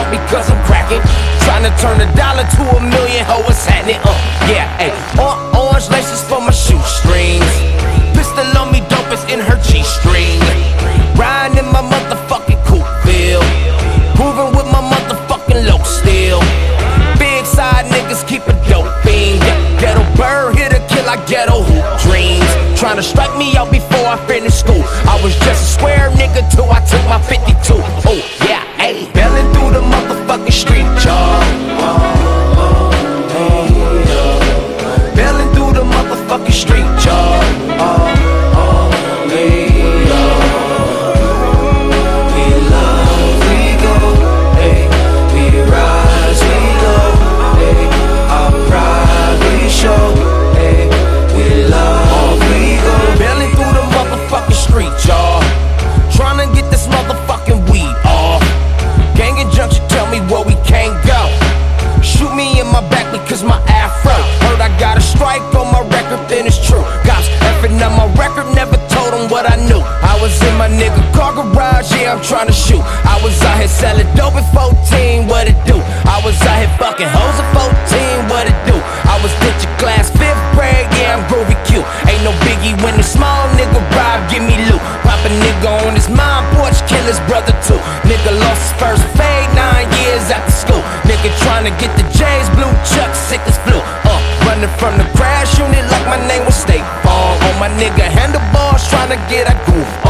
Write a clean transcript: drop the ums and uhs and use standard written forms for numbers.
because I'm cracking. Trying to turn $1 to $1 million, ho, what's happening? Yeah, ayy. Orange laces for my shoestrings. Pistol on me, dope is in her G-string. Riding in my motherfucking coupe bill. Moving with my motherfucking low steel. Big side niggas keep a dope fiend. Ghetto bird here to kill like ghetto hoop dreams. Trying to strike me out before I finish school. I was just a square nigga till I took my 52. Oh yeah, ayy. Bailing through the motherfucking street, y'all. Bailing through the motherfucking street, y'all. Cause my afro heard I got a strike on my record, then it's true. Cops effing up my record, never told them what I knew. I was in my nigga car garage, yeah, I'm trying to shoot. I was out here selling dope at 14, what it do? I was out here fucking hoes at 14, what it do? I was ditching class 5th grade, yeah, I'm groovy cute. Ain't no biggie when the small nigga rob, give me loot. Pop a nigga on his mom porch, kill his brother too. Nigga lost his first fade 9 years after school. Nigga trying to get the J's, blue chuck, sick as flu. Running from the crash unit like my name was State Farm. On my nigga handlebars, trying to get a groove.